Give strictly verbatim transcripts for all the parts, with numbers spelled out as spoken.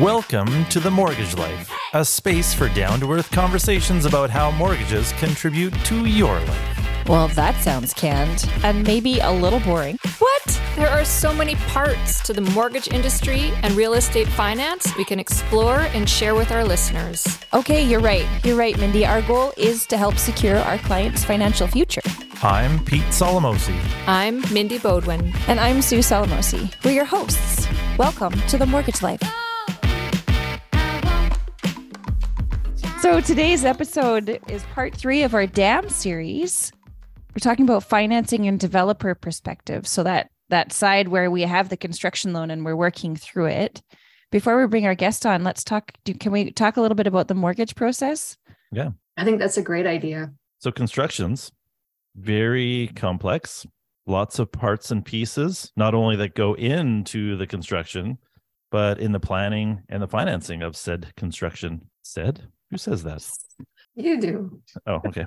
Welcome to The Mortgage Life, a space for down-to-earth conversations about how mortgages contribute to your life. Well, that sounds canned and maybe a little boring. What? There are so many parts to the mortgage industry and real estate finance we can explore and share with our listeners. Okay, you're right. You're right, Mindy. Our goal is to help secure our clients' financial future. I'm Pete Solomosi. I'm Mindy Bodwin. And I'm Sue Solomosi. We're your hosts. Welcome to The Mortgage Life. So today's episode is part three of our D A M series. We're talking about financing and developer perspective. So that, that side where we have the construction loan and we're working through it. Before we bring our guest on, let's talk. Do, can we talk a little bit about the mortgage process? Yeah. I think that's a great idea. So construction's very complex, lots of parts and pieces, not only that go into the construction, but in the planning and the financing of said construction. Said? Who says that? You do. Oh, okay.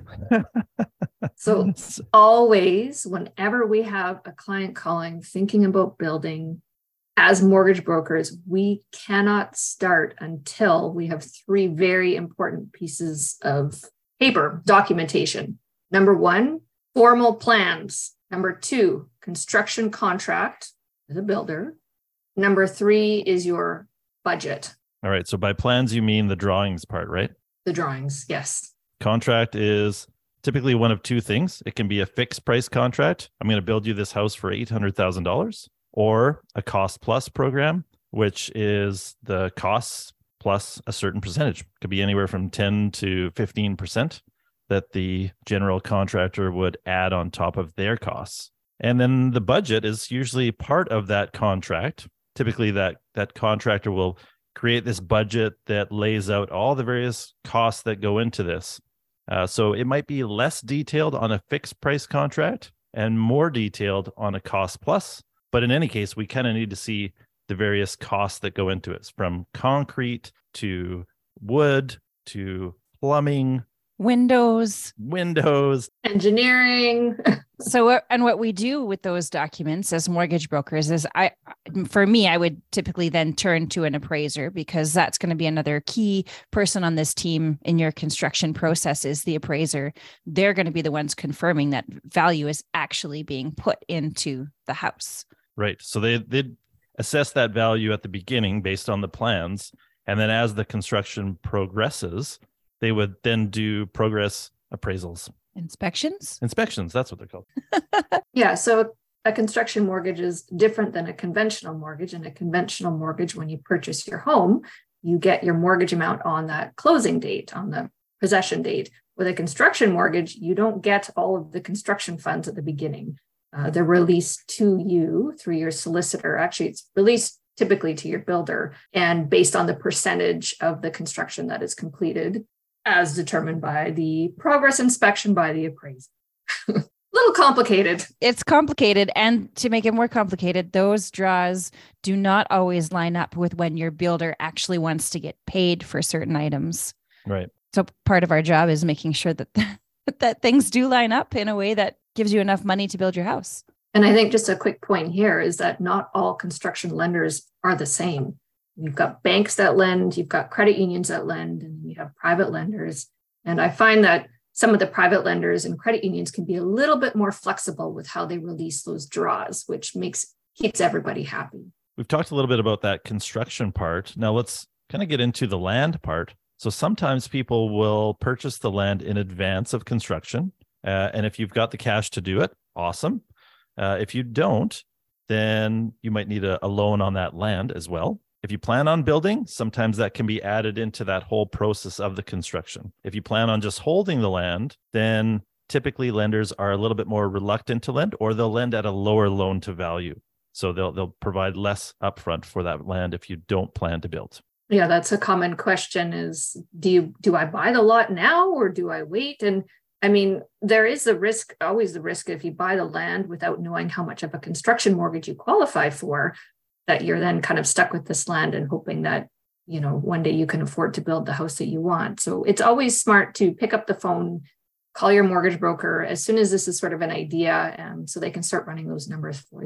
So always, whenever we have a client calling, thinking about building, as mortgage brokers, we cannot start until we have three very important pieces of paper documentation. Number one, formal plans. Number two, construction contract with a builder. Number three is your budget. All right. So by plans, you mean the drawings part, right? The drawings, yes. Contract is typically one of two things. It can be a fixed price contract. I'm going to build you this house for eight hundred thousand dollars, or a cost plus program, which is the costs plus a certain percentage. It could be anywhere from ten to fifteen percent that the general contractor would add on top of their costs. And then the budget is usually part of that contract. Typically that, that contractor will create this budget that lays out all the various costs that go into this. Uh, so it might be less detailed on a fixed price contract and more detailed on a cost plus. But in any case, we kind of need to see the various costs that go into it, from concrete to wood to plumbing, Windows, windows, engineering. So, and what we do with those documents as mortgage brokers is, I, for me, I would typically then turn to an appraiser, because that's going to be another key person on this team in your construction process is the appraiser. They're going to be the ones confirming that value is actually being put into the house. Right. So they they assess that value at the beginning based on the plans. And then as the construction progresses, they would then do progress appraisals. Inspections? Inspections, that's what they're called. Yeah, so a construction mortgage is different than a conventional mortgage. And a conventional mortgage, when you purchase your home, you get your mortgage amount on that closing date, on the possession date. With a construction mortgage, you don't get all of the construction funds at the beginning. Uh, they're released to you through your solicitor. Actually, it's released typically to your builder, and based on the percentage of the construction that is completed, as determined by the progress inspection by the appraiser. A little complicated. It's complicated. And to make it more complicated, those draws do not always line up with when your builder actually wants to get paid for certain items. Right. So part of our job is making sure that that things do line up in a way that gives you enough money to build your house. And I think just a quick point here is that not all construction lenders are the same. You've got banks that lend, you've got credit unions that lend, and you have private lenders. And I find that some of the private lenders and credit unions can be a little bit more flexible with how they release those draws, which makes keeps everybody happy. We've talked a little bit about that construction part. Now let's kind of get into the land part. So sometimes people will purchase the land in advance of construction. Uh, and if you've got the cash to do it, awesome. Uh, if you don't, then you might need a, a loan on that land as well. If you plan on building, sometimes that can be added into that whole process of the construction. If you plan on just holding the land, then typically lenders are a little bit more reluctant to lend, or they'll lend at a lower loan to value. So they'll they'll provide less upfront for that land if you don't plan to build. Yeah, that's a common question is, do you do I buy the lot now or do I wait? And I mean, there is the risk, always the risk if you buy the land without knowing how much of a construction mortgage you qualify for, that you're then kind of stuck with this land and hoping that, you know, one day you can afford to build the house that you want. So it's always smart to pick up the phone, call your mortgage broker as soon as this is sort of an idea, and so they can start running those numbers for you.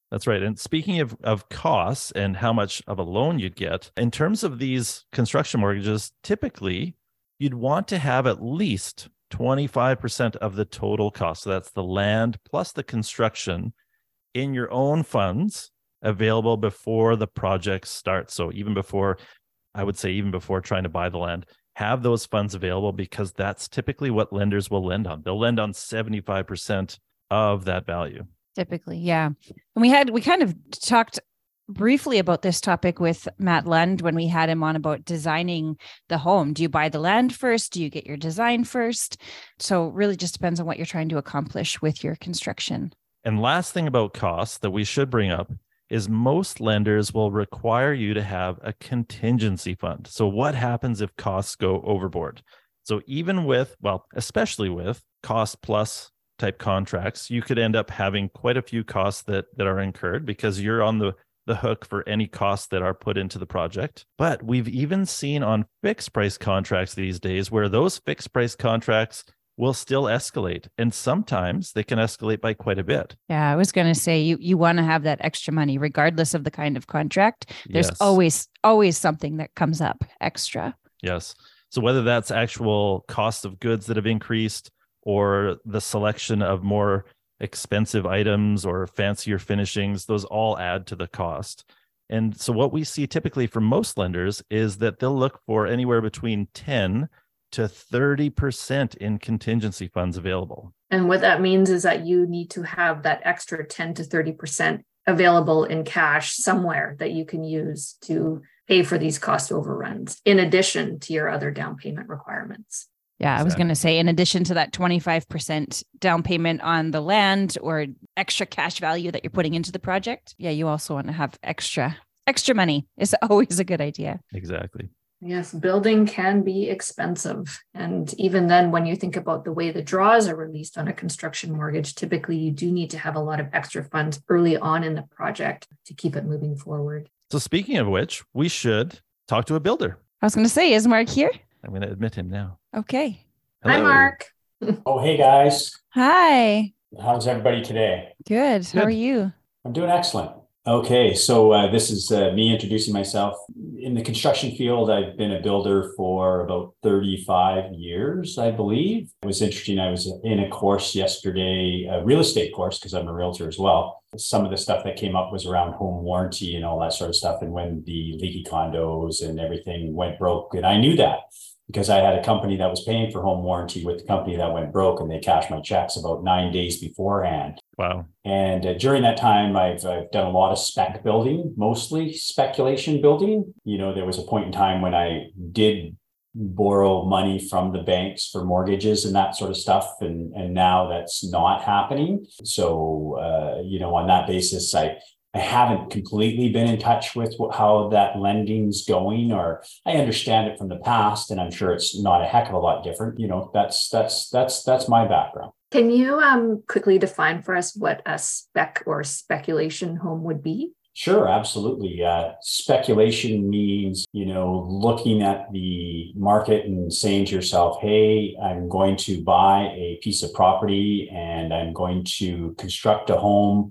That's right. And speaking of, of costs and how much of a loan you'd get, in terms of these construction mortgages, typically you'd want to have at least twenty-five percent of the total cost. So that's the land plus the construction in your own funds available before the project starts. So even before, I would say even before trying to buy the land, have those funds available, because that's typically what lenders will lend on. They'll lend on seventy-five percent of that value. Typically, yeah. And we had, we kind of talked briefly about this topic with Matt Lund when we had him on about designing the home. Do you buy the land first? Do you get your design first? So it really just depends on what you're trying to accomplish with your construction. And last thing about costs that we should bring up is most lenders will require you to have a contingency fund. So what happens if costs go overboard? So even with, well, especially with cost plus type contracts, you could end up having quite a few costs that, that are incurred because you're on the, the hook for any costs that are put into the project. But we've even seen on fixed price contracts these days where those fixed price contracts will still escalate. And sometimes they can escalate by quite a bit. Yeah, I was going to say, you you want to have that extra money, regardless of the kind of contract. There's Yes. always, always something that comes up extra. Yes. So whether that's actual cost of goods that have increased or the selection of more expensive items or fancier finishings, those all add to the cost. And so what we see typically from most lenders is that they'll look for anywhere between ten to thirty percent in contingency funds available. And what that means is that you need to have that extra ten to thirty percent available in cash somewhere that you can use to pay for these cost overruns, in addition to your other down payment requirements. Yeah, I was Exactly. going to say, in addition to that twenty-five percent down payment on the land or extra cash value that you're putting into the project, yeah, you also want to have extra, extra money. It's always a good idea. Exactly. Yes, building can be expensive. And even then, when you think about the way the draws are released on a construction mortgage, typically you do need to have a lot of extra funds early on in the project to keep it moving forward. So speaking of which, we should talk to a builder. I was going to say, is Mark here? I'm going to admit him now. Okay. Hi, Hello. Mark. Oh, hey guys. Hi. How's everybody today? Good. How Good. are you? I'm doing excellent. Okay, so uh, this is uh, me introducing myself. In the construction field, I've been a builder for about thirty-five years, I believe. It was interesting. I was in a course yesterday, a real estate course, because I'm a realtor as well. Some of the stuff that came up was around home warranty and all that sort of stuff. And when the leaky condos and everything went broke, and I knew that, because I had a company that was paying for home warranty with the company that went broke, and they cashed my checks about nine days beforehand. Wow. And uh, during that time, I've, I've done a lot of spec building, mostly speculation building. You know, there was a point in time when I did borrow money from the banks for mortgages and that sort of stuff. And, and now that's not happening. So, uh, you know, on that basis, I, I haven't completely been in touch with what, how that lending's going, or I understand it from the past, and I'm sure it's not a heck of a lot different. You know, that's that's that's that's my background. Can you um, quickly define for us what a spec or speculation home would be? Sure, absolutely. Uh, speculation means, you know, looking at the market and saying to yourself, hey, I'm going to buy a piece of property and I'm going to construct a home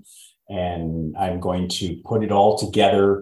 and I'm going to put it all together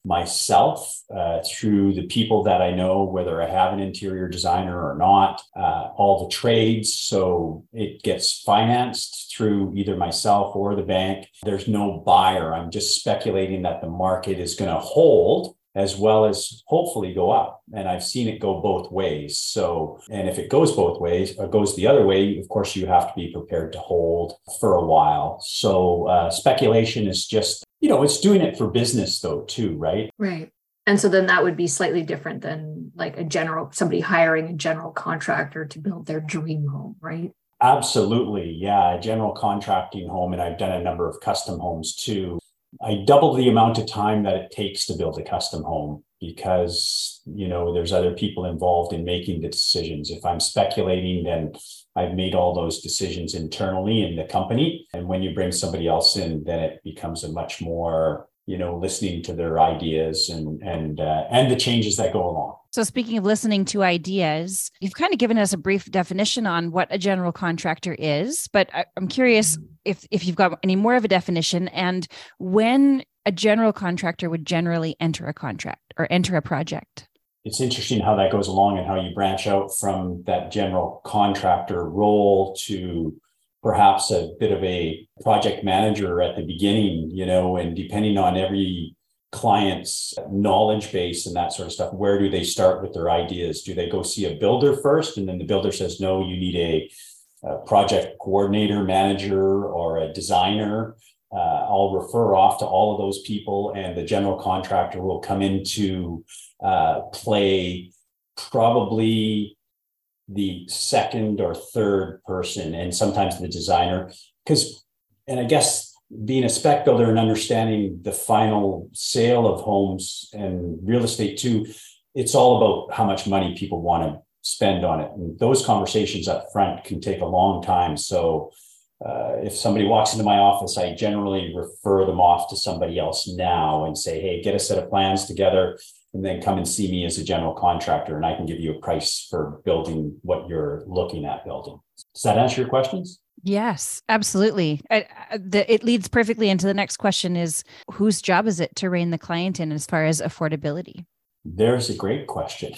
myself uh, through the people that I know, whether I have an interior designer or not, uh, all the trades. So it gets financed through either myself or the bank. There's no buyer. I'm just speculating that the market is going to hold as well as hopefully go up. And I've seen it go both ways. So, and if it goes both ways or goes the other way, of course, you have to be prepared to hold for a while. So uh, speculation is just, you know, it's doing it for business though, too, right? Right. And so then that would be slightly different than like a general, somebody hiring a general contractor to build their dream home, right? Absolutely. Yeah. A general contracting home. And I've done a number of custom homes too. I double the amount of time that it takes to build a custom home because, you know, there's other people involved in making the decisions. If I'm speculating, then I've made all those decisions internally in the company. And when you bring somebody else in, then it becomes a much more, you know, listening to their ideas and, and, uh, and the changes that go along. So speaking of listening to ideas, you've kind of given us a brief definition on what a general contractor is, but I, I'm curious, if if you've got any more of a definition, and when a general contractor would generally enter a contract or enter a project. It's interesting how that goes along and how you branch out from that general contractor role to perhaps a bit of a project manager at the beginning, you know, and depending on every client's knowledge base and that sort of stuff, where do they start with their ideas? Do they go see a builder first? And then the builder says, no, you need a, a project coordinator, manager, or a designer. Uh, I'll refer off to all of those people, and the general contractor will come into uh, play probably the second or third person, and sometimes the designer. Because, and I guess being a spec builder and understanding the final sale of homes and real estate too, it's all about how much money people want to spend on it. And those conversations up front can take a long time. So Uh, if somebody walks into my office, I generally refer them off to somebody else now and say, hey, get a set of plans together and then come and see me as a general contractor, and I can give you a price for building what you're looking at building. Does that answer your questions? Yes, absolutely. I, I, the, it leads perfectly into the next question is, whose job is it to rein the client in as far as affordability? There's a great question.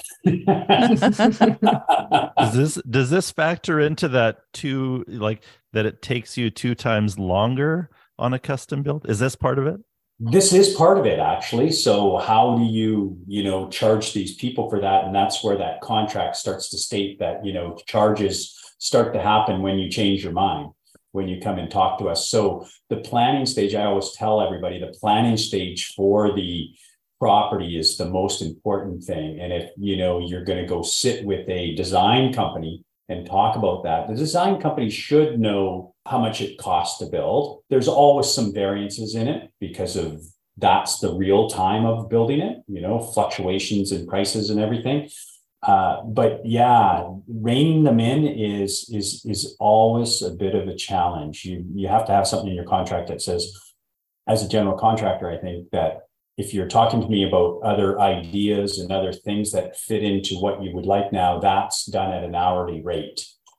does this does this factor into that two, like that it takes you two times longer on a custom build? Is this part of it? This is part of it, actually. So how do you, you know, charge these people for that? And that's where that contract starts to state that, you know, charges start to happen when you change your mind, when you come and talk to us. So the planning stage, I always tell everybody, the planning stage for the property is the most important thing. And if, you know, you're going to go sit with a design company and talk about that, the design company should know how much it costs to build. There's always some variances in it because of that's the real time of building it, you know, fluctuations in prices and everything. Uh, but yeah, reining them in is is is always a bit of a challenge. You you have to have something in your contract that says, as a general contractor, I think that if you're talking to me about other ideas and other things that fit into what you would like now, that's done at an hourly rate.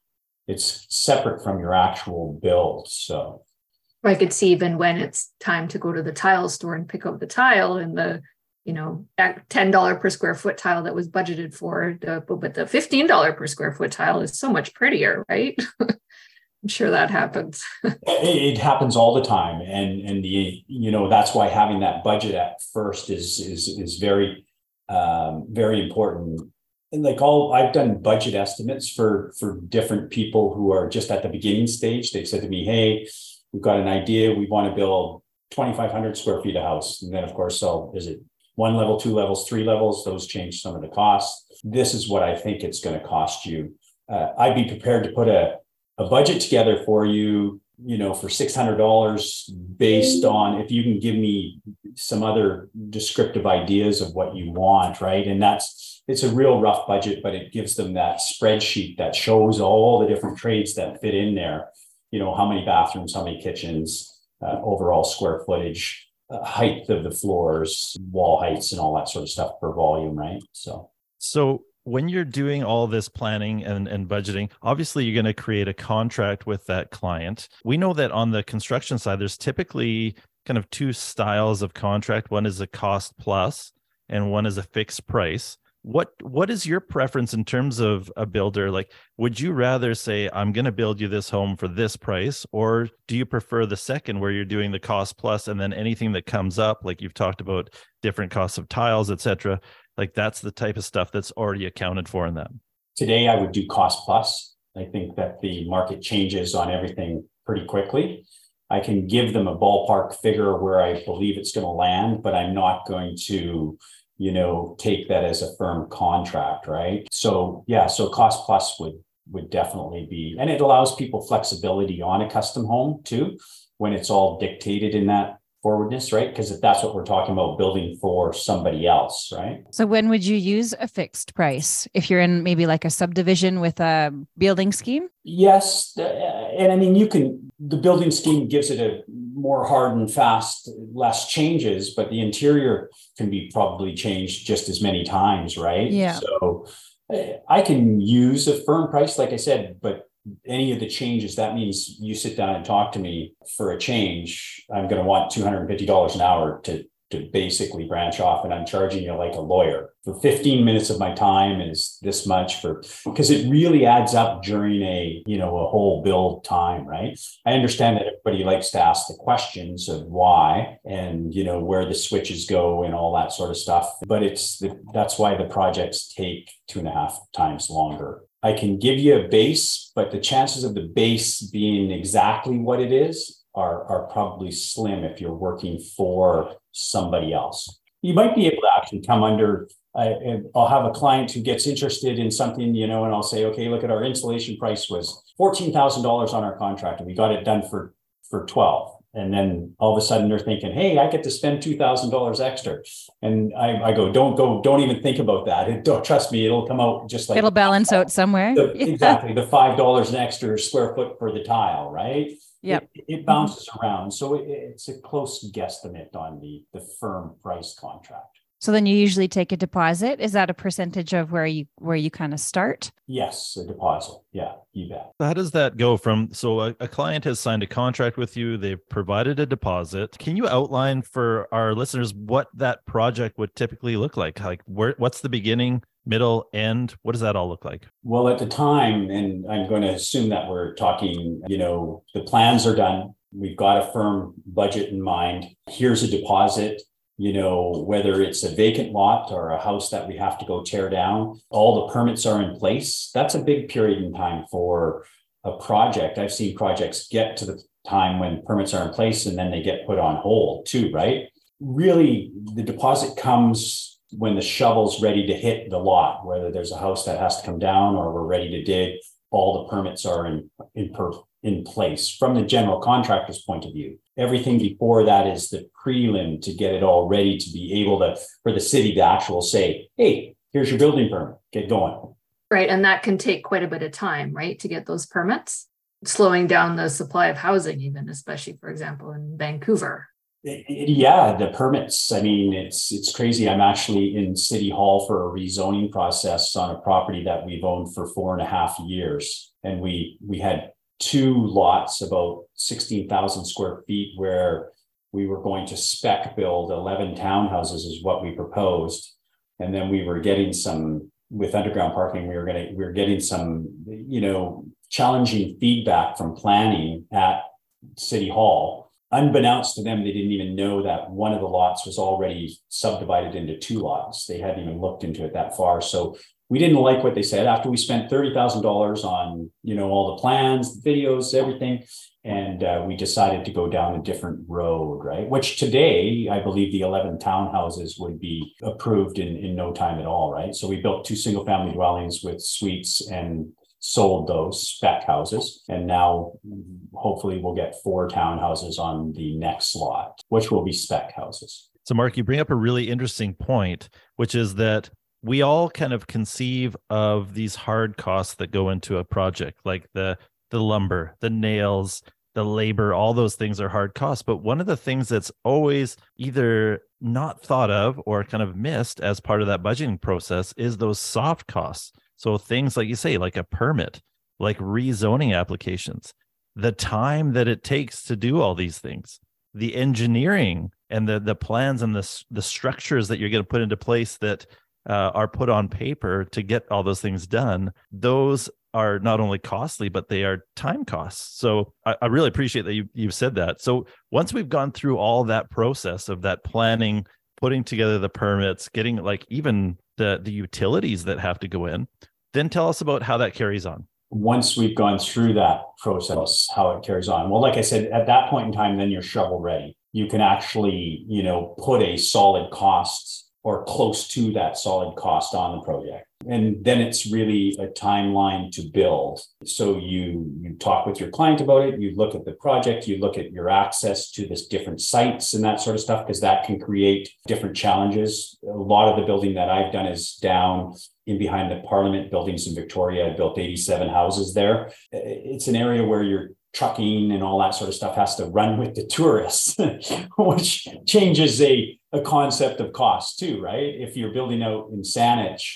It's separate from your actual build. So I could see even when it's time to go to the tile store and pick up the tile, and the, you know, that ten dollars per square foot tile that was budgeted for, the, but the fifteen dollars per square foot tile is so much prettier, right? I'm sure that happens. It happens all the time. And, and the, you know, that's why having that budget at first is, is, is very, um, very important. And like all, I've done budget estimates for, for different people who are just at the beginning stage. They've said to me, hey, we've got an idea. We want to build twenty-five hundred square feet of house. And then of course, so is it one level, two levels, three levels? Those change some of the costs. This is what I think it's going to cost you. Uh, I'd be prepared to put a, a budget together for you, you know, for six hundred dollars based on if you can give me some other descriptive ideas of what you want, right? And that's, it's a real rough budget, but it gives them that spreadsheet that shows all the different trades that fit in there. You know, how many bathrooms, how many kitchens, uh, overall square footage, uh, height of the floors, wall heights, and all that sort of stuff per volume, right? So, so when you're doing all this planning and, and budgeting, obviously you're going to create a contract with that client. We know that on the construction side, there's typically kind of two styles of contract. One is a cost plus and one is a fixed price. What what is your preference in terms of a builder? Like, would you rather say, I'm going to build you this home for this price, or do you prefer the second where you're doing the cost plus and then anything that comes up, like you've talked about different costs of tiles, et cetera, like that's the type of stuff that's already accounted for in that? Today, I would do cost plus. I think that the market changes on everything pretty quickly. I can give them a ballpark figure where I believe it's going to land, but I'm not going to, you know, take that as a firm contract, right? So yeah, so cost plus would would definitely be, and it allows people flexibility on a custom home too, when it's all dictated in that forwardness, right? Because if that's what we're talking about, building for somebody else, right? So when would you use a fixed price? If you're in maybe like a subdivision with a building scheme? Yes. And I mean, you can, the building scheme gives it a more hard and fast, less changes, but the interior can be probably changed just as many times, right? Yeah. So I can use a firm price, like I said, but any of the changes, that means you sit down and talk to me for a change, I'm going to want two hundred fifty dollars an hour to, to basically branch off, and I'm charging you like a lawyer. For fifteen minutes of my time is this much for, because it really adds up during a, you know, a whole build time, right? I understand that everybody likes to ask the questions of why and, you know, where the switches go and all that sort of stuff. But it's the, that's why the projects take two and a half times longer. I can give you a base, but the chances of the base being exactly what it is are, are probably slim if you're working for somebody else. You might be able to actually come under, I, I'll have a client who gets interested in something, you know, and I'll say, okay, look at our installation price was fourteen thousand dollars on our contract, and we got it done for, for twelve. And then all of a sudden they're thinking, hey, I get to spend two thousand dollars extra. And I, I go, don't go, don't even think about that. It, don't trust me. It'll come out just like. It'll balance out somewhere. The, yeah. Exactly. The five dollars an extra square foot for the tile, right? Yep. It, it bounces mm-hmm. around. So it, it's a close guesstimate on the, the firm price contract. So then you usually take a deposit. Is that a percentage of where you where you kind of start? Yes, a deposit. Yeah, you bet. How does that go from, so a, a client has signed a contract with you, they've provided a deposit. Can you outline for our listeners what that project would typically look like? Like where, what's the beginning, middle, end? What does that all look like? Well, at the time, and I'm going to assume that we're talking, you know, the plans are done. We've got a firm budget in mind. Here's a deposit. You know, whether it's a vacant lot or a house that we have to go tear down, all the permits are in place. That's a big period in time for a project. I've seen projects get to the time when permits are in place and then they get put on hold too, right? Really, the deposit comes when the shovel's ready to hit the lot, whether there's a house that has to come down or we're ready to dig, all the permits are in, in, per, in place from the general contractor's point of view. Everything before that is the prelim to get it all ready to be able to, for the city to actually say, hey, here's your building permit, get going. Right. And that can take quite a bit of time, right, to get those permits, slowing down the supply of housing, even, especially, for example, in Vancouver. Yeah, the permits. I mean, it's it's crazy. I'm actually in City Hall for a rezoning process on a property that we've owned for four and a half years. And we we had two lots, about sixteen thousand square feet, where we were going to spec build eleven townhouses is what we proposed. And then we were getting some, with underground parking, we were going to, we were getting some, you know, challenging feedback from planning at City Hall. Unbeknownst to them, they didn't even know that one of the lots was already subdivided into two lots. They hadn't even looked into it that far. So we didn't like what they said after we spent thirty thousand dollars on, you know, all the plans, the videos, everything. And uh, we decided to go down a different road, right? Which today, I believe the eleven townhouses would be approved in, in no time at all, right? So we built two single family dwellings with suites and sold those spec houses. And now hopefully we'll get four townhouses on the next lot, which will be spec houses. So Mark, you bring up a really interesting point, which is that we all kind of conceive of these hard costs that go into a project, like the the lumber, the nails, the labor, all those things are hard costs. But one of the things that's always either not thought of or kind of missed as part of that budgeting process is those soft costs. So things like you say, like a permit, like rezoning applications, the time that it takes to do all these things, the engineering and the the plans and the, the structures that you're going to put into place that uh, are put on paper to get all those things done, those are not only costly, but they are time costs. So I, I really appreciate that you, you've said that. So once we've gone through all that process of that planning, putting together the permits, getting like even the, the utilities that have to go in, then tell us about how that carries on. Once we've gone through that process, how it carries on. Well, like I said, at that point in time, then you're shovel ready. You can actually, you know, put a solid cost or close to that solid cost on the project. And then it's really a timeline to build. So you, you talk with your client about it, you look at the project, you look at your access to this different sites and that sort of stuff, because that can create different challenges. A lot of the building that I've done is down in behind the Parliament buildings in Victoria. I built eighty-seven houses there. It's an area where you're trucking and all that sort of stuff has to run with the tourists, which changes a, a concept of cost too, right? If you're building out in Saanich,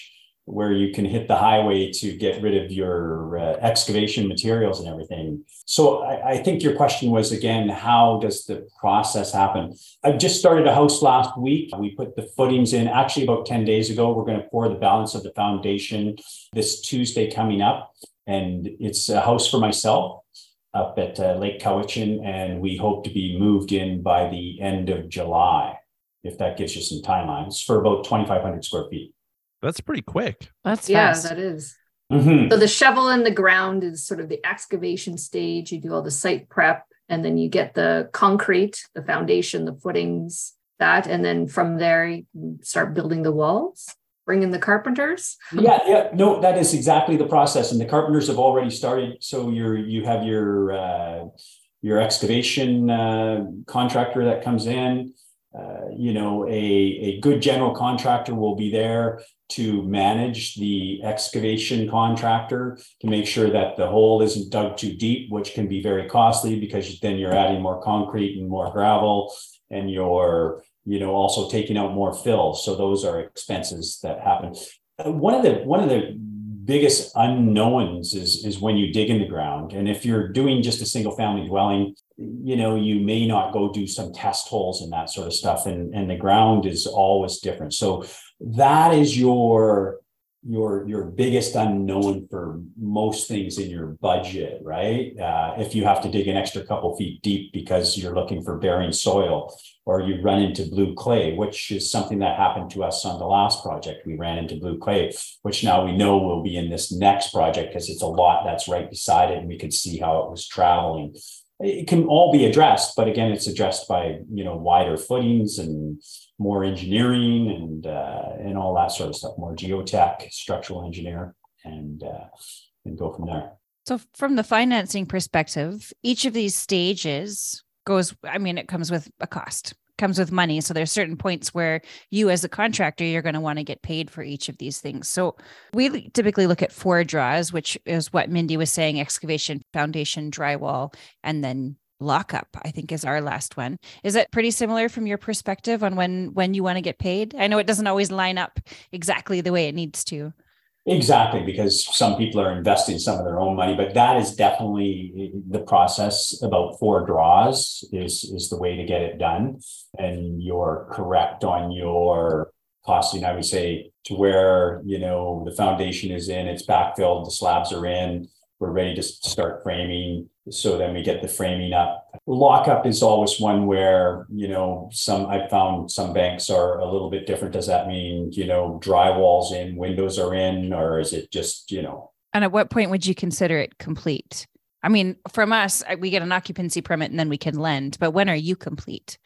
where you can hit the highway to get rid of your uh, excavation materials and everything. So I, I think your question was, again, how does the process happen? I just started a house last week. We put the footings in actually about ten days ago. We're going to pour the balance of the foundation this Tuesday coming up. And it's a house for myself up at uh, Lake Cowichan, and we hope to be moved in by the end of July, if that gives you some timelines, for about twenty-five hundred square feet. That's pretty quick. That's yeah, fast. that is. Mm-hmm. So the shovel in the ground is sort of the excavation stage. You do all the site prep, and then you get the concrete, the foundation, the footings, that, and then from there you can start building the walls. Bring in the carpenters. Yeah, yeah, no, that is exactly the process, and the carpenters have already started. So you're you have your uh, your excavation uh, contractor that comes in. Uh, you know, a a good general contractor will be there to manage the excavation contractor to make sure that the hole isn't dug too deep, which can be very costly because then you're adding more concrete and more gravel, and you're you know, also taking out more fill. So those are expenses that happen. Uh, one of the one of the biggest unknowns is, is when you dig in the ground. And if you're doing just a single family dwelling, you know, you may not go do some test holes and that sort of stuff. And, and the ground is always different. So that is your your your biggest unknown for most things in your budget, right? Uh, if you have to dig an extra couple feet deep because you're looking for bearing soil, or you run into blue clay, which is something that happened to us on the last project. We ran into blue clay, which now we know will be in this next project because it's a lot that's right beside it, and we could see how it was traveling. It can all be addressed, but again, it's addressed by, you know, wider footings and more engineering and uh, and all that sort of stuff, more geotech, structural engineer, and uh, and go from there. So from the financing perspective, each of these stages goes, I mean, it comes with a cost, comes with money. So there's certain points where you as a contractor, you're going to want to get paid for each of these things. So we typically look at four draws, which is what Mindy was saying: excavation, foundation, drywall, and then lockup, I think, is our last one. Is it pretty similar from your perspective on when, when you want to get paid? I know it doesn't always line up exactly the way it needs to. Exactly, because some people are investing some of their own money, but that is definitely the process. About four draws is, is the way to get it done. And you're correct on your costing, I would say, to where, you know, the foundation is in, it's backfilled, the slabs are in, we're ready to start framing. So then we get the framing up. Lockup is always one where, you know, some, I found some banks are a little bit different. Does that mean, you know, drywall's in, windows are in, or is it just, you know? And at what point would you consider it complete? I mean, from us, we get an occupancy permit and then we can lend, but when are you complete?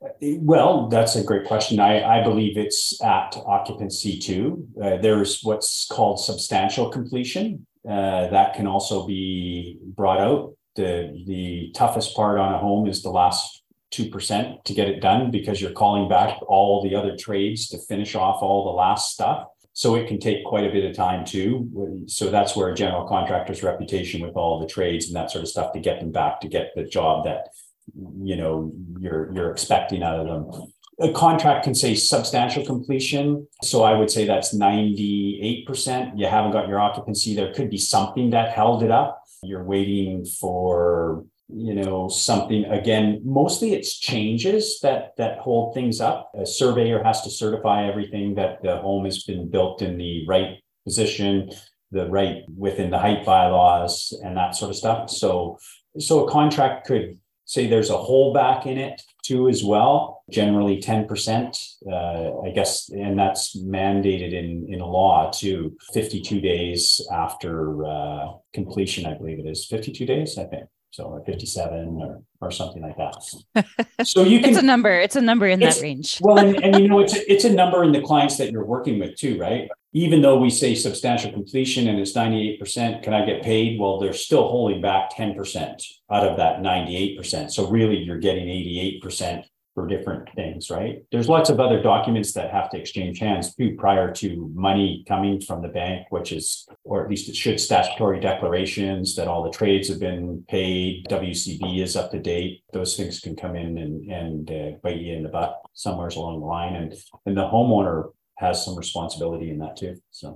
Well, that's a great question. I, I believe it's at occupancy too. Uh, there's what's called substantial completion. Uh, that can also be brought out. The, the toughest part on a home is the last two percent to get it done, because you're calling back all the other trades to finish off all the last stuff. So it can take quite a bit of time too. So that's where a general contractor's reputation with all the trades and that sort of stuff to get them back to get the job that, you know, you're, you're expecting out of them. A contract can say substantial completion. So I would say that's ninety-eight percent. You haven't got your occupancy. There could be something that held it up. You're waiting for, you know, something. Again, mostly it's changes that, that hold things up. A surveyor has to certify everything, that the home has been built in the right position, the right within the height bylaws and that sort of stuff. So, so a contract could say there's a holdback in it too as well, generally ten percent, uh, I guess, and that's mandated in, in a law too, fifty-two days after uh, completion, I believe it is, fifty-two days, I think. So or fifty-seven or, or something like that. So you can- It's a number, it's a number in that range. Well, and, and you know, it's a, it's a number in the clients that you're working with too, right? Even though we say substantial completion and it's ninety-eight percent, can I get paid? Well, they're still holding back ten percent out of that ninety-eight percent. So really you're getting eighty-eight percent for different things, right? There's lots of other documents that have to exchange hands too prior to money coming from the bank, which is, or at least it should, statutory declarations that all the trades have been paid, W C B is up to date. Those things can come in and, and uh, bite you in the butt somewhere along the line. And, and the homeowner has some responsibility in that too. So,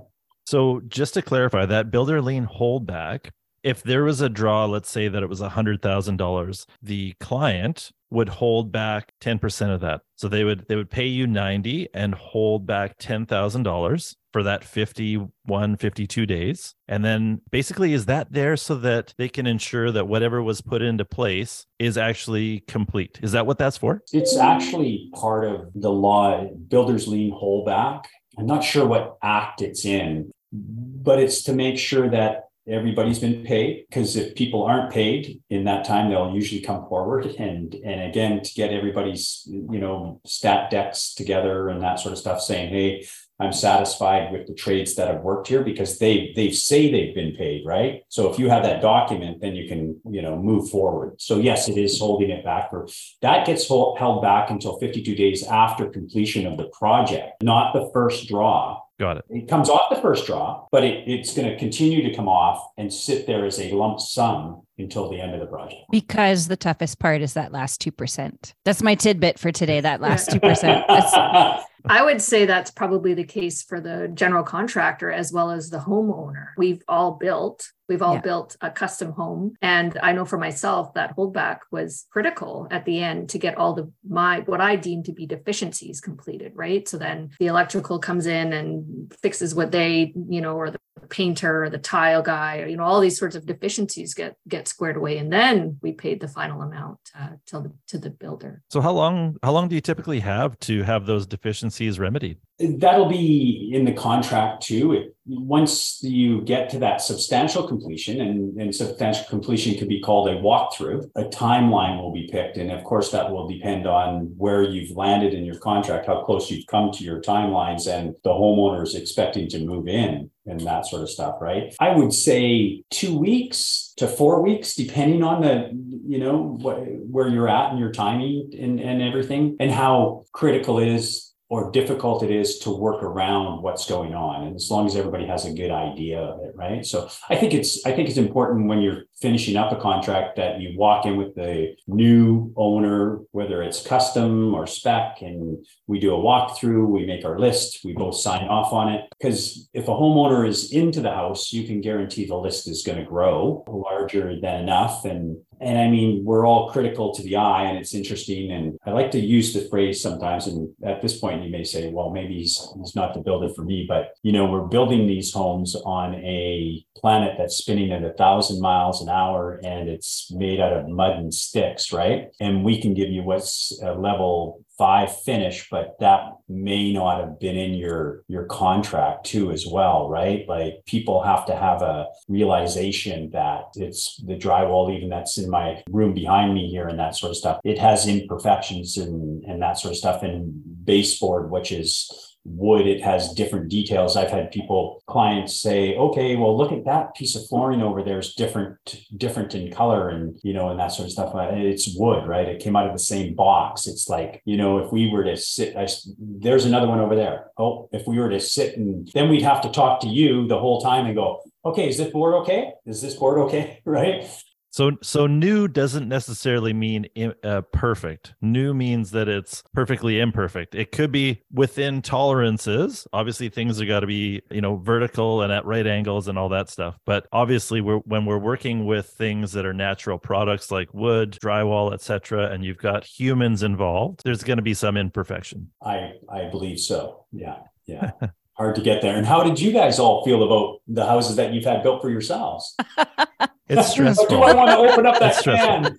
So just to clarify, that builder lien holdback, if there was a draw, let's say that it was one hundred thousand dollars, the client would hold back ten percent of that. So they would they would pay you ninety and hold back ten thousand dollars for that fifty-one, fifty-two days. And then basically, is that there so that they can ensure that whatever was put into place is actually complete? Is that what that's for? It's actually part of the law, builder's lien holdback. I'm not sure what act it's in, but it's to make sure that everybody's been paid, because if people aren't paid in that time, they'll usually come forward and and again to get everybody's, you know, stat decks together and that sort of stuff, saying, hey, I'm satisfied with the trades that have worked here, because they they say they've been paid, right? So if you have that document, then you can, you know, move forward. So yes, it is holding it back. For that gets hold, held back until fifty-two days after completion of the project, not the first draw. Got it. It comes off the first draw, but it, it's going to continue to come off and sit there as a lump sum until the end of the project. Because the toughest part is that last two percent. That's my tidbit for today, that last two percent. That's- I would say that's probably the case for the general contractor as well as the homeowner. We've all built, we've all Yeah. built a custom home. And I know for myself that holdback was critical at the end to get all the, my, what I deem to be deficiencies completed, right? So then the electrical comes in and fixes what they, you know, or the painter or the tile guy, or, you know, all these sorts of deficiencies get, get squared away. And then we paid the final amount uh, to the, to the builder. So how long how long do you typically have to have those deficiencies remedied? That'll be in the contract too. It, once you get to that substantial completion, and, and substantial completion could be called a walkthrough, a timeline will be picked. And of course, that will depend on where you've landed in your contract, how close you've come to your timelines, and the homeowner is expecting to move in and that sort of stuff, right? I would say two weeks to four weeks, depending on the, you know, wh- where you're at and your timing and, and everything, and how critical it is or difficult it is to work around what's going on. And as long as everybody has a good idea of it, right? So I think it's I think it's important when you're finishing up a contract that you walk in with the new owner, whether it's custom or spec, and we do a walkthrough, we make our list, we both sign off on it. Because if a homeowner is into the house, you can guarantee the list is going to grow larger than enough. And And I mean, we're all critical to the eye, and it's interesting. And I like to use the phrase sometimes. And at this point, you may say, well, maybe he's, he's not the builder for me. But, you know, we're building these homes on a planet that's spinning at a thousand miles an hour, and it's made out of mud and sticks, right? And we can give you what's a level five finish, but that may not have been in your your contract too as well, right? Like, people have to have a realization that it's the drywall, even that's in my room behind me here and that sort of stuff, it has imperfections and and that sort of stuff. And baseboard, which is wood, it has different details. I've had people, clients say, okay, well, look at that piece of flooring over there is different, different in color, and, you know, and that sort of stuff. It's wood, right? It came out of the same box. It's like, you know, if we were to sit, I, there's another one over there. Oh, if we were to sit, and then we'd have to talk to you the whole time and go, okay, is this board okay? Is this board okay? Right? So, so new doesn't necessarily mean uh, perfect. New means that it's perfectly imperfect. It could be within tolerances. Obviously, things are got to be, you know, vertical and at right angles and all that stuff. But obviously, we're, when we're working with things that are natural products like wood, drywall, et cetera, and you've got humans involved, there's going to be some imperfection. I I believe so. Yeah, yeah. Hard to get there. And how did you guys all feel about the houses that you've had built for yourselves? It's stressful. Do I want to open up that can?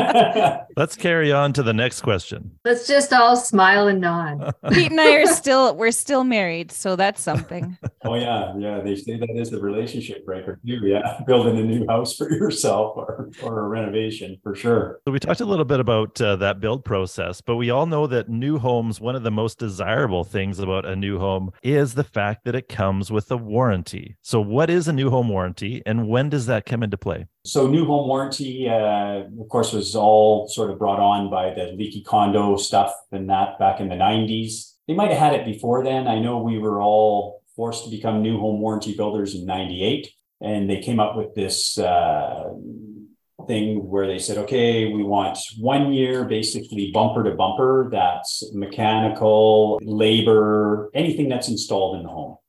Let's carry on to the next question. Let's just all smile and nod. Pete and I are still, we're still married. So that's something. Oh yeah. Yeah. They say that is a relationship breaker too. Yeah. Building a new house for yourself or, or a renovation for sure. So we talked a little bit about uh, that build process, but we all know that new homes, one of the most desirable things about a new home is the fact that it comes with a warranty. So what is a new home warranty, and when does that come into play? So new home warranty, uh, of course, was all sort of brought on by the leaky condo stuff and that back in the nineties. They might have had it before then. I know we were all forced to become new home warranty builders in ninety-eight. And they came up with this uh, thing where they said, okay, we want one year, basically bumper to bumper. That's mechanical, labor, anything that's installed in the home.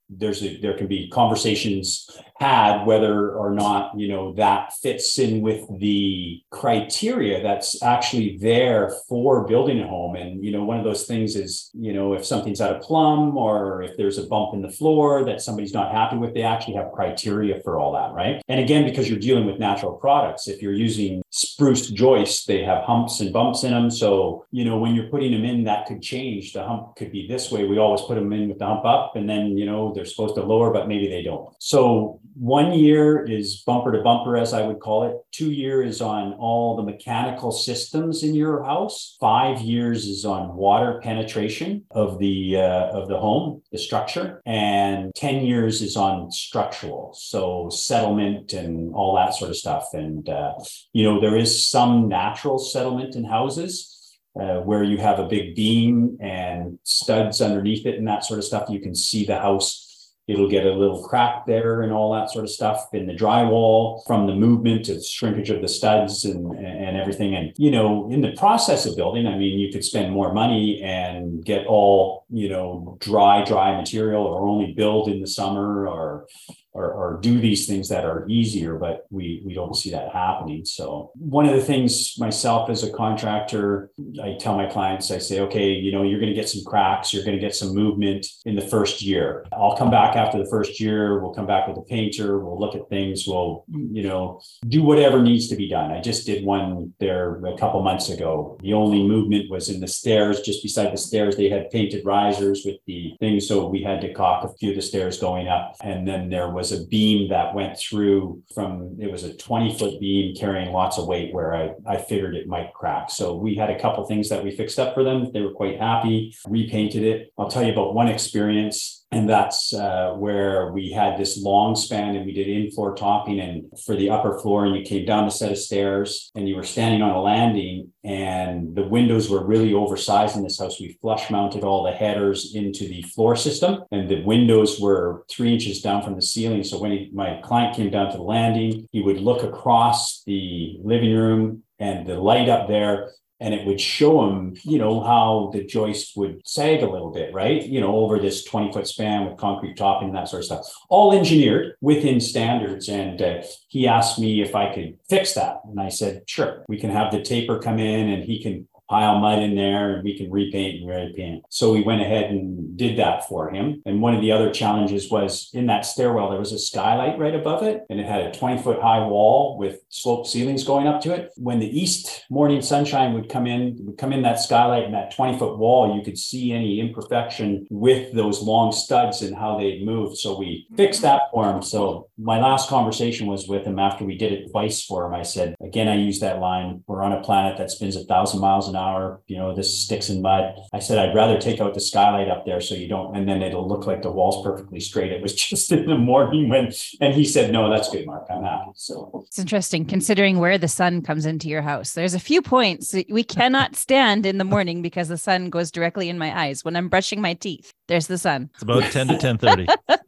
there's a, there can be conversations had whether or not, you know, that fits in with the criteria that's actually there for building a home. And, you know, one of those things is, you know, if something's out of plumb or if there's a bump in the floor that somebody's not happy with, they actually have criteria for all that, right? And again, because you're dealing with natural products, if you're using spruce joists, they have humps and bumps in them. So, you know, when you're putting them in, that could change. The hump could be this way. We always put them in with the hump up, and then, you know, they're supposed to lower, but maybe they don't. So one year is bumper to bumper, as I would call it. Two years is on all the mechanical systems in your house. Five years is on water penetration of the uh, of the home, the structure, and ten years is on structural, so settlement and all that sort of stuff. And uh, you know, there is some natural settlement in houses. Uh, where you have a big beam and studs underneath it and that sort of stuff. You can see the house, it'll get a little crack there and all that sort of stuff in the drywall from the movement of shrinkage of the studs and, and everything. And, you know, in the process of building, I mean, you could spend more money and get all, you know, dry, dry material, or only build in the summer, or Or, or do these things that are easier, but we we don't see that happening. So one of the things myself as a contractor, I tell my clients, I say, okay, you know, you're going to get some cracks, you're going to get some movement in the first year. I'll come back after the first year. We'll come back with a painter. We'll look at things. We'll, you know, do whatever needs to be done. I just did one there a couple months ago. The only movement was in the stairs. Just beside the stairs, they had painted risers with the things. So we had to caulk a few of the stairs going up. And then there was was a beam that went through from, it was a twenty foot beam carrying lots of weight where I, I figured it might crack. So we had a couple things that we fixed up for them. They were quite happy, repainted it. I'll tell you about one experience. And that's uh, where we had this long span and we did in-floor topping and for the upper floor, and you came down a set of stairs and you were standing on a landing and the windows were really oversized in this house. We flush mounted all the headers into the floor system and the windows were three inches down from the ceiling. So when he, my client came down to the landing, he would look across the living room and the light up there, and it would show him, you know, how the joist would sag a little bit, right? You know, over this twenty foot span with concrete topping and that sort of stuff, all engineered within standards. And uh, he asked me if I could fix that. And I said, sure, we can have the taper come in and he can pile mud in there and we can repaint and repaint. So we went ahead and did that for him. And one of the other challenges was in that stairwell, there was a skylight right above it and it had a twenty foot high wall with sloped ceilings going up to it. When the east morning sunshine would come in, would come in that skylight and that twenty foot wall, you could see any imperfection with those long studs and how they'd moved. So we fixed that for him. So my last conversation was with him after we did it twice for him. I said, again, I use that line, we're on a planet that spins a thousand miles an hour, you know, this sticks in mud. I said, I'd rather take out the skylight up there so you don't, and then it'll look like the wall's perfectly straight. It was just in the morning when, and he said, no, that's good, Mark, I'm happy. So it's interesting considering where the sun comes into your house. There's a few points we cannot stand in the morning because the sun goes directly in my eyes. When I'm brushing my teeth, there's the sun. It's about ten to ten thirty.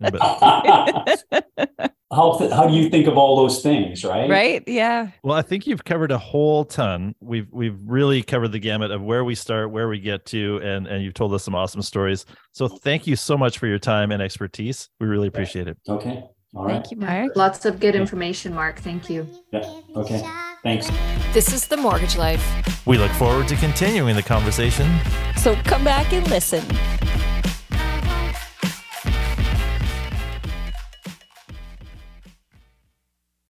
How, th- how do you think of all those things, right? Right. Yeah. Well, I think you've covered a whole ton. We've we've really covered the gamut of where we start, where we get to, and, and you've told us some awesome stories. So thank you so much for your time and expertise. We really appreciate it. Okay. All right. Thank you, Mark. Lots of good information, Mark. Thank you. Yeah. Okay. Thanks. This is The Mortgage Life. We look forward to continuing the conversation. So come back and listen.